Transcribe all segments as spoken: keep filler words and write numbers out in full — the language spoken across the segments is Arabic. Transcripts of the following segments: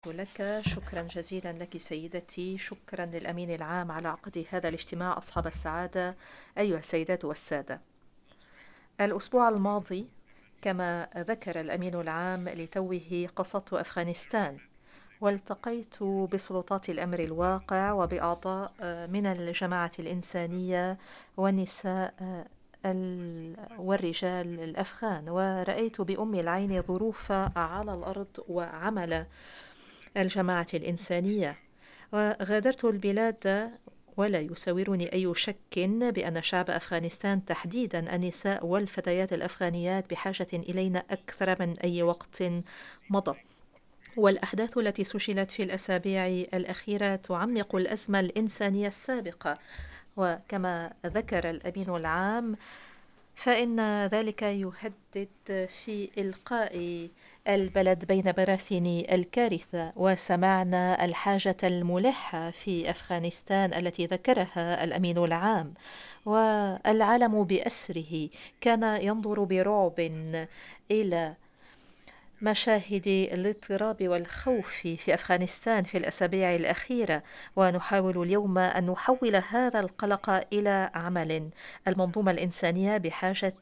لك شكرا جزيلا لك سيدتي. شكرا للأمين العام على عقد هذا الاجتماع. أصحاب السعادة أيها السيدات والسادة، الأسبوع الماضي كما ذكر الأمين العام لتوه قصدت أفغانستان، والتقيت بسلطات الأمر الواقع وبأعضاء من الجماعة الإنسانية والنساء والرجال الأفغان، ورأيت بأم العين ظروف على الأرض وعمل الجماعة الإنسانية. وغادرت البلاد ولا يساورني أي شك بأن شعب أفغانستان تحديدا النساء والفتيات الأفغانيات بحاجة إلينا أكثر من أي وقت مضى. والأحداث التي سجلت في الأسابيع الأخيرة تعمق الأزمة الإنسانية السابقة. وكما ذكر الأمين العام فإن ذلك يهدد في إلقاء البلد بين براثن الكارثة. وسمعنا الحاجة الملحة في أفغانستان التي ذكرها الأمين العام، والعالم بأسره كان ينظر برعب إلى مشاهد الاضطراب والخوف في أفغانستان في الأسابيع الأخيرة، ونحاول اليوم أن نحول هذا القلق إلى عمل. المنظومة الإنسانية بحاجة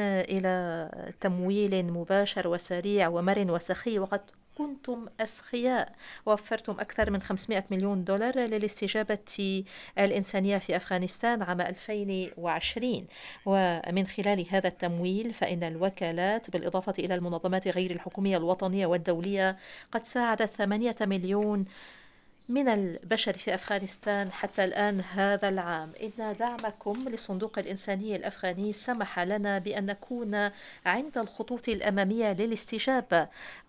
إلى تمويل مباشر وسريع ومرن وسخي، وقد كنتم أسخياء، وفرتم أكثر من خمسمائة مليون دولار للاستجابة الإنسانية في أفغانستان عام ألفين وعشرين. ومن خلال هذا التمويل فإن الوكالات بالإضافة إلى المنظمات غير الحكومية الوطنية والدولية قد ساعدت ثمانية مليون من البشر في أفغانستان حتى الآن هذا العام. إن دعمكم لصندوق الإنسانية الأفغاني سمح لنا بأن نكون عند الخطوط الأمامية للاستجابة،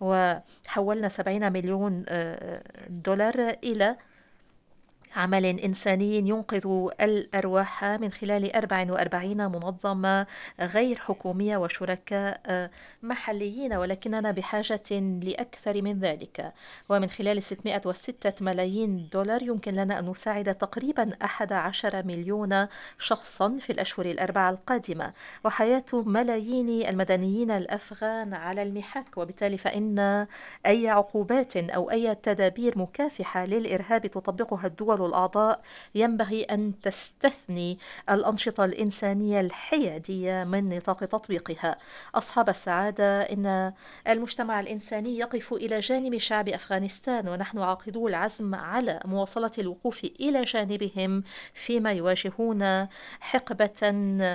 وحولنا سبعين مليون دولار إلى عمل إنساني ينقذ الأرواح من خلال أربع وأربعين منظمة غير حكومية وشركاء محليين، ولكننا بحاجة لأكثر من ذلك. ومن خلال ستمائة وستة ملايين دولار يمكن لنا أن نساعد تقريبا أحد عشر مليون شخصا في الأشهر الأربعة القادمة، وحياة ملايين المدنيين الأفغان على المحك. وبالتالي فإن أي عقوبات أو أي تدابير مكافحة للإرهاب تطبقها الدول الأعضاء ينبغي أن تستثني الأنشطة الإنسانية الحيادية من نطاق تطبيقها. أصحاب السعادة، إن المجتمع الإنساني يقف إلى جانب شعب أفغانستان، ونحن عاقدو العزم على مواصلة الوقوف إلى جانبهم فيما يواجهون حقبة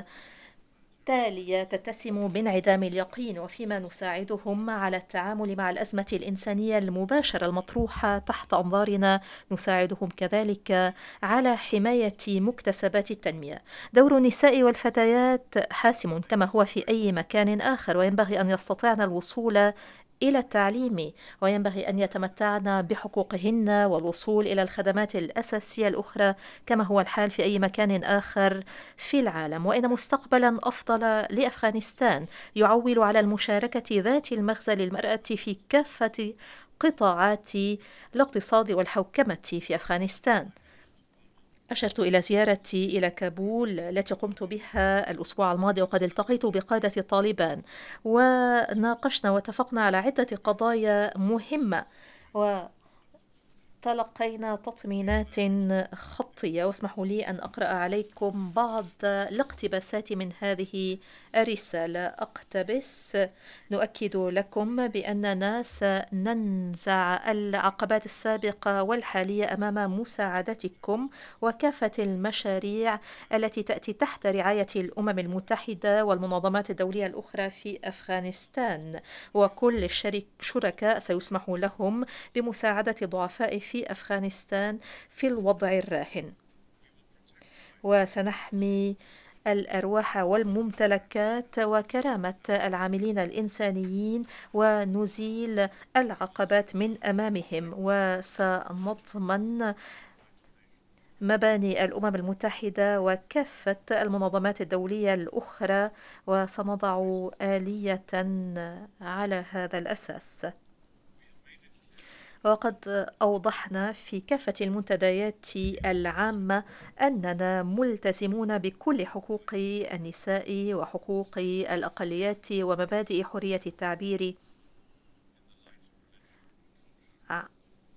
تالية تتسم بانعدام اليقين، وفيما نساعدهم على التعامل مع الأزمة الإنسانية المباشرة المطروحة تحت أنظارنا. نساعدهم كذلك على حماية مكتسبات التنمية. دور النساء والفتيات حاسم كما هو في أي مكان آخر، وينبغي أن يستطيعن الوصول إلى التعليم، وينبغي أن يتمتعن بحقوقهن والوصول إلى الخدمات الأساسية الأخرى كما هو الحال في أي مكان آخر في العالم. وإن مستقبلا أفضل لأفغانستان يعول على المشاركة ذات المغزى للمرأة في كافة قطاعات الاقتصاد والحوكمة في أفغانستان. أشرت إلى زيارتي إلى كابول التي قمت بها الأسبوع الماضي، وقد التقيت بقادة طالبان وناقشنا واتفقنا على عدة قضايا مهمة، و تلقينا تطمينات خطية. واسمحوا لي أن أقرأ عليكم بعض الاقتباسات من هذه الرسالة. أقتبس: نؤكد لكم بأننا سننزع العقبات السابقة والحالية أمام مساعدتكم وكافة المشاريع التي تأتي تحت رعاية الأمم المتحدة والمنظمات الدولية الأخرى في أفغانستان، وكل الشركاء سيسمح لهم بمساعدة ضعفاء في أفغانستان في الوضع الراهن. وسنحمي الأرواح والممتلكات وكرامة العاملين الإنسانيين ونزيل العقبات من أمامهم، وسنضمن مباني الأمم المتحدة وكافة المنظمات الدولية الأخرى، وسنضع آلية على هذا الأساس. وقد أوضحنا في كافة المنتديات العامة أننا ملتزمون بكل حقوق النساء وحقوق الأقليات ومبادئ حرية التعبير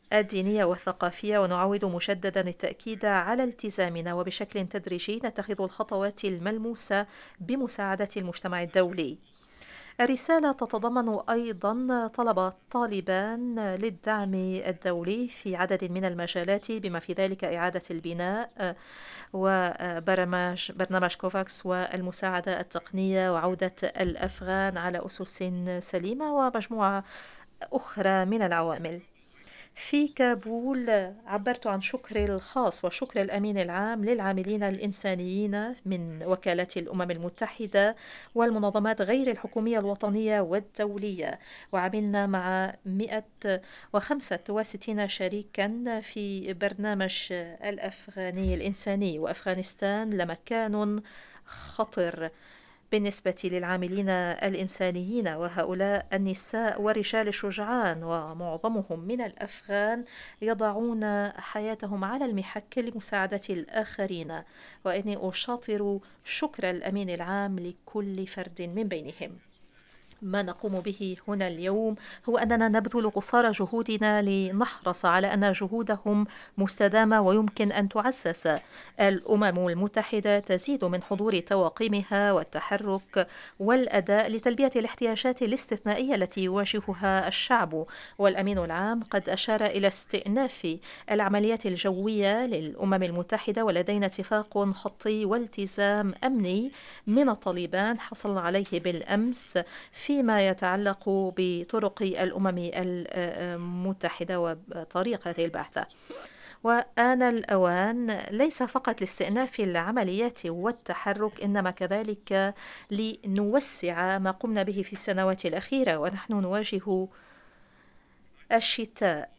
الدينية والثقافية، ونعود مجددا التأكيد على التزامنا وبشكل تدريجي نتخذ الخطوات الملموسة بمساعدة المجتمع الدولي. الرسالة تتضمن أيضا طلب طالبان للدعم الدولي في عدد من المجالات بما في ذلك إعادة البناء وبرنامج برنامج كوفاكس والمساعدة التقنية وعودة الأفغان على أسس سليمة ومجموعة أخرى من العوامل. في كابول عبرت عن شكري الخاص وشكر الأمين العام للعاملين الإنسانيين من وكالات الأمم المتحدة والمنظمات غير الحكومية الوطنية والدولية، وعملنا مع مئة وخمسة وستين شريكا في برنامج الأفغاني الإنساني. وأفغانستان لمكان خطر بالنسبة للعاملين الإنسانيين، وهؤلاء النساء والرجال الشجعان ومعظمهم من الأفغان يضعون حياتهم على المحك لمساعدة الآخرين، وإني أشاطر شكر الأمين العام لكل فرد من بينهم. ما نقوم به هنا اليوم هو أننا نبذل قصارى جهودنا لنحرص على أن جهودهم مستدامة ويمكن أن تعزز. الأمم المتحدة تزيد من حضور طواقمها والتحرك والأداء لتلبية الاحتياجات الاستثنائية التي يواجهها الشعب، والأمين العام قد أشار إلى استئناف العمليات الجوية للأمم المتحدة، ولدينا اتفاق خطي والتزام أمني من الطالبان حصلنا عليه بالأمس فيما يتعلق بطرق الأمم المتحدة وطريقة البحث. وآن الأوان ليس فقط لاستئناف العمليات والتحرك، إنما كذلك لنوسع ما قمنا به في السنوات الأخيرة، ونحن نواجه الشتاء.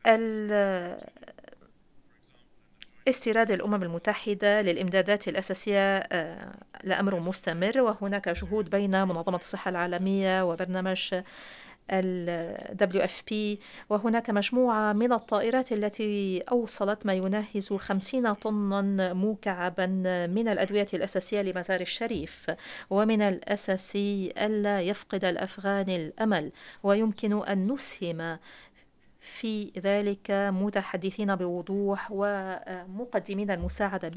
استيراد الأمم المتحدة للإمدادات الأساسية لأمر مستمر، وهناك جهود بين منظمة الصحة العالمية وبرنامج ال دبليو إف بي، وهناك مجموعة من الطائرات التي أوصلت ما يناهز خمسين طنا مكعبا من الأدوية الأساسية لمزار الشريف. ومن الأساسي ألا يفقد الأفغان الأمل، ويمكن أن نسهم في ذلك متحدثين بوضوح ومقدمين المساعدة